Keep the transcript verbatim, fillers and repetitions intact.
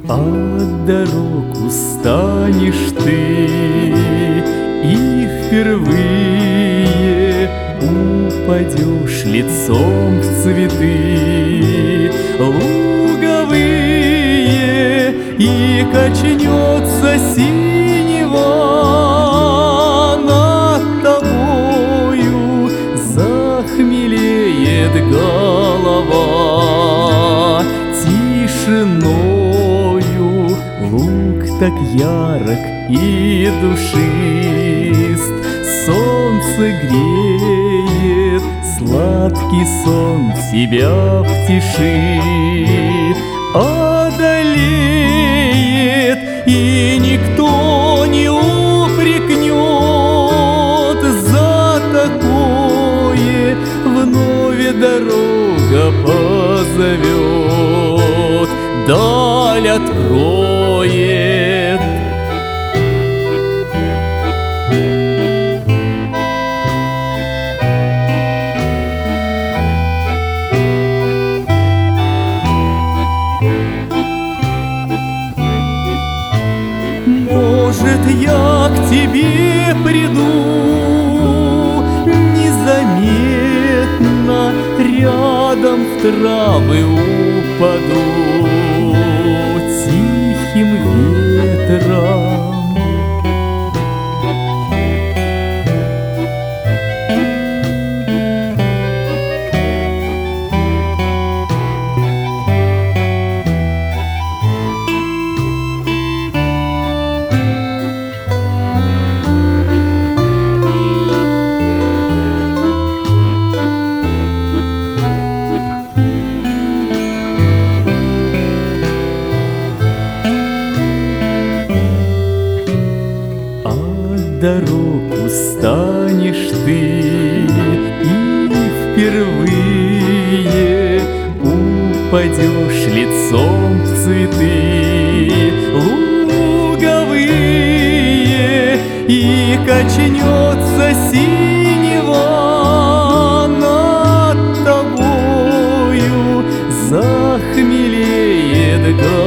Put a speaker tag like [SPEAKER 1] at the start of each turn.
[SPEAKER 1] От дорог устанешь ты, и впервые упадешь лицом в цветы луговые, и качнется синева над тобою, захмелеет голова тишиною. Луг так ярок и душист, солнце греет, сладкий сон тебя в тиши одолеет, и никто не упрекнет за такое. Вновь дорога позовет, даль откроет. Может, я к тебе приду незаметно, рядом в травы упаду тихим ветром. Дорог устанешь ты, и впервые упадешь лицом в цветы луговые, и качнется синева над тобою, захмелеет голова